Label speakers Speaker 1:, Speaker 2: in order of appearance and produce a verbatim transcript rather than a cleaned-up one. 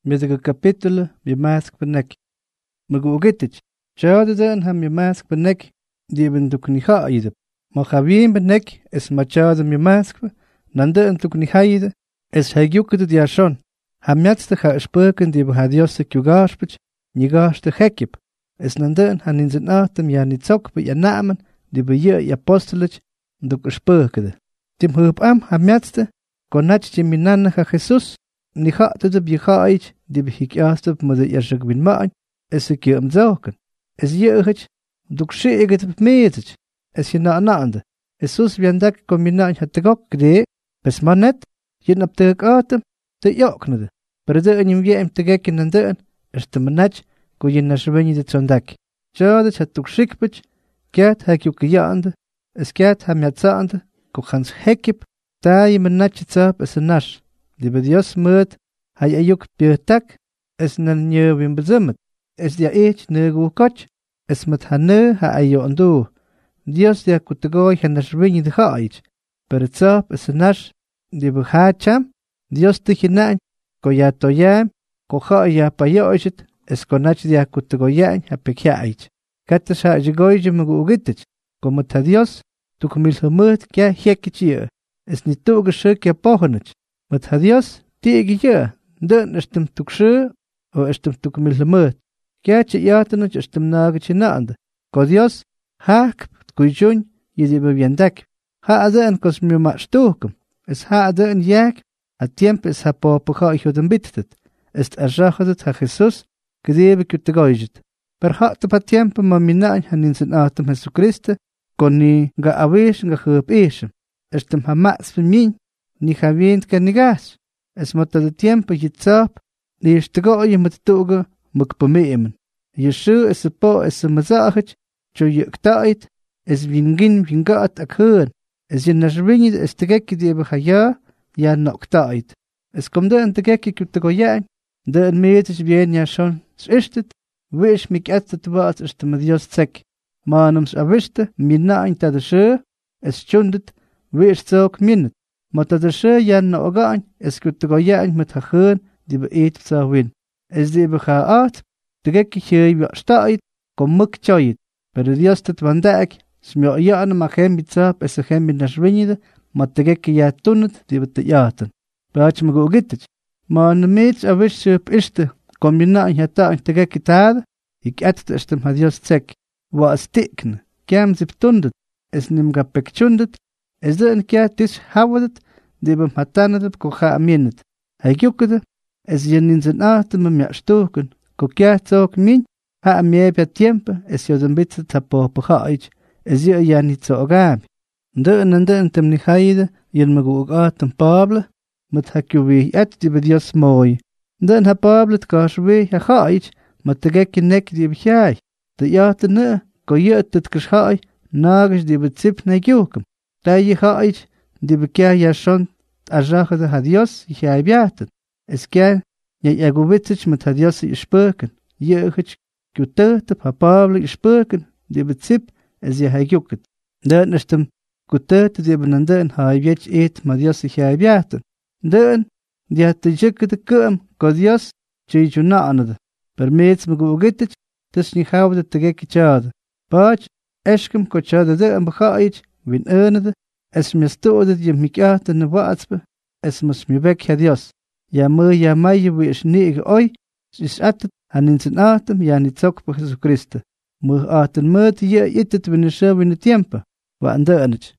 Speaker 1: Middag capítulo mi mask benek. Magugitich. Chade den ham mi mask benek. Die ben tukni haide. Machavim benek es machade mi mask. Nande en tukni haide. Es hagyuket dia schon. Ham yatste ha spurken die ha Dios kugaspich. Nigaste hekip. Es nande han in zijn atem ja niet zok be ja namen. Die be je ja apostelich. Duk spurkede. Tim hup am ham yatste. Konach jiminanna ha Jesus. Ni hatte de bjechait, die behik erst op met de eerste bin maan, es ik je om zaken. Es jeugd, duk scheget op meetet, es je na naande. Jesus wiandak kombinaan het tegok gde, bes man net, je op tegok atem, te joknede. Per de en je hem tegek in de, es te manach, ko je na schwenje de zondak. Jadet het duk schikpich, kiat hek juk jaande, es kiat ham ja zaande, ko gans hekip, ta je manach zap es een nash. Die bij Dios moet, hij ayuk piertak, es nan je wim bezumet, es dia each negu koch, es met hane ha ayo andu. Dios dia kutagoi hanas ringi de haich, per het sap es nash, die behacham, Dios tichinain, ko ya toyam, ko ha ya payoichet, es konach dia kutagoyan ha pekhaich. Katas ha jigoije mugugitich, ko met ha Dios, tu kumil humut kya hekichie, es nitu geschuk ya pohonich. Met ha Dios, tiegi je, den estem tukshe, o estem tukmillemut. Kiache yatenach estem nagach naande. Ko Dios, haak, kujun, yedi beviendak. Ha aden kos mi machtukum. Es ha aden yak, a tiemp es ha popocha ichodem bittet. Est erjachadet ha Jesus, gedebe kutegoijet. Per ha te pa tiemp ma minain han in zijn atem Jesu Christe, kon ni ga awish ga geub ishem. Estem ha maas min. Ni javient que nigas. Es mota de tiempo yitzap. Ni istego ye matuga mukpameemen. Yeshu es po es mazahich. Cho yuktait. Es vingin vingat akhoon. Es yen nashrinid es tegeki die behaya. Ja noktait. Es kom de en tegeki kutego yan. De en meetis bien ja schon. S'ishtet. Wish mik etzet waas is te medios tsek. Manums avishte. Mina in de she. Es chundet. Wish zog minnet. Maar dat er ze jan na ogaan, es kunt de goeien met haar geun die we eet zou win. Es die we gaan uit, de gekke je weer staat, kom muk tjoeit. Per de eerste vandaag, smio jaan mag hem bitzap, es hem in naswinide, maar de gekke ja tonet die we te jaten. Baat je me goegettig. Maar een meets awish je op eerste, kom je na in het taal de gekke taal, ik eet het estem had jos zek. Wat stekne, kem zip tundet, es nim ga pekchundet, es de een keer tis houdet, die bem hatanet ko ga aminet. Hij jukede, es jen in zijn atem me meer stoken, ko kja zog min, ha amie per tiempo, es jo den bitse tapo pachait, es je ja niet zo gabi. De en de en tem ni haide, jen me go atem Pablo, met ha kjuwe et die bij Dios mooi. Den ha Pablo het kashwe ha hait, met de gekke nek die bejai. De jate ne, ko je het het kashai, nages die betzip ne jukem. Da je hait, die bekeer ja schon azagde ha Dios je habiaten. Es kern, je egowitzig met ha Dios je spurken. Je gich kutet pa Pablo je spurken, die betzip es je hajuket. Dan estem kutet die benanden ha viech eet ma Dios je habiaten. Dan die hat de jeke de kum, ko Dios je juna anade. Per meets me gogetich, tes ni houde te gekke chade. Paach, eskem ko chade de en begaait, win ernede. Es me stodet je mikiate ne waatspe, es mus me weg ha Dios. Ja me ja mij wie is nege oi, is atet han in zijn atem ja niet zok per Jesu Christe. Me aten me te je itet win se win tiempo, wa ande anich.